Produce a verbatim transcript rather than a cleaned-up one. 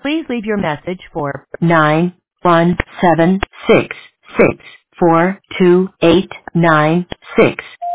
Please leave your message for nine one seven six six four two eight nine six.